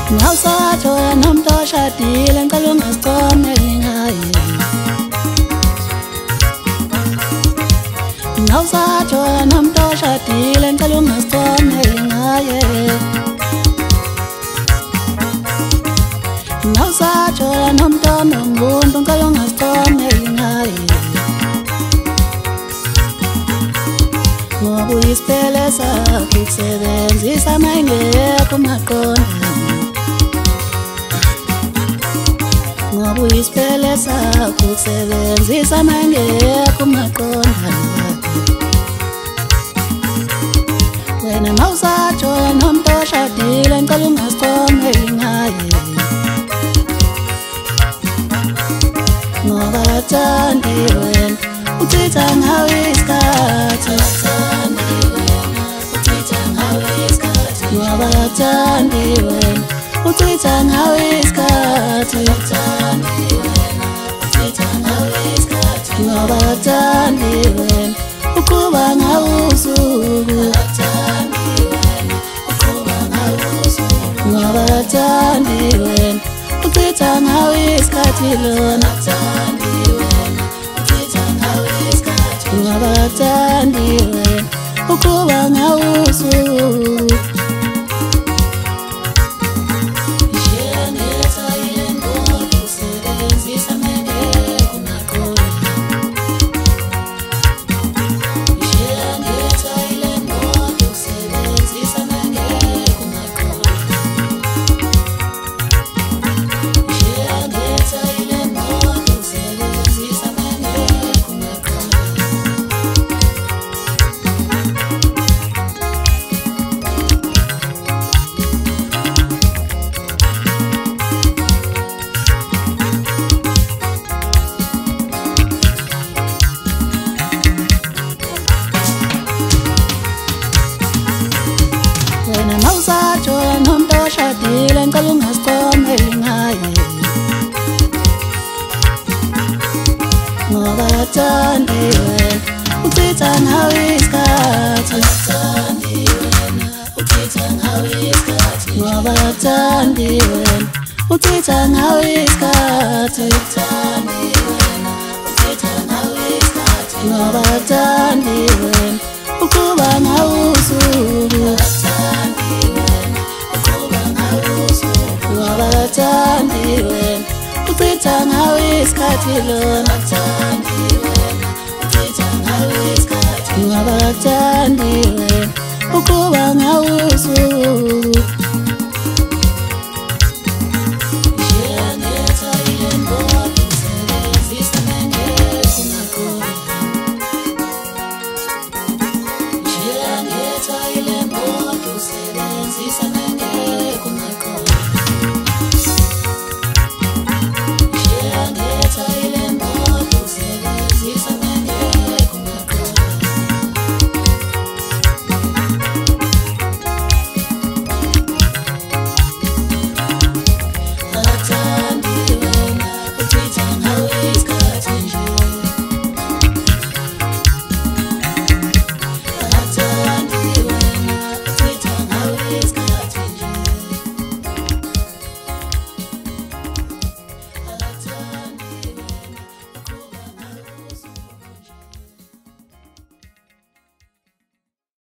Nawusathola nomuntu oshadile ngicela ungasithomeli ngaye. Nawusathola nomuntu oshadile ngicela ungasithomeli ngaye. Nawusathola nomuntu onomuntu ngicela ungasithomeli ngaye. Ngoba uyisipele sakho ukusebenzisa mayingekho maqondana. Ngoba uyisipele sakho ukusebenzisa mayingekho maqondana. Wena mawusathola nomuntu oshadile ngicela ungasithomeli ngaye. Ngoba athandi wena uchitha ngawe isikhathi. Ngoba athandi wena uchitha ngawe isikhathi. Ngoba athandi wena uqhuba ngawe usuku. Ngoba athandi wena uchitha ngawe isikhathi lona. Ngoba athandi wena uqhuba ngawe usuku. Wena mawusathola nomuntu oshadile ngicela ungasithomeli ngaye. Ngoba athandi wena uchitha ngawe isikhathi. Ngoba athandi wena uchitha ngawe isikhathi. Ngoba athandi wena uqhuba ngawe usuku. Ngoba athandi wena uchitha ngawe isikhathi lona. Ngoba athandi wena uqhuba ngawe usuku.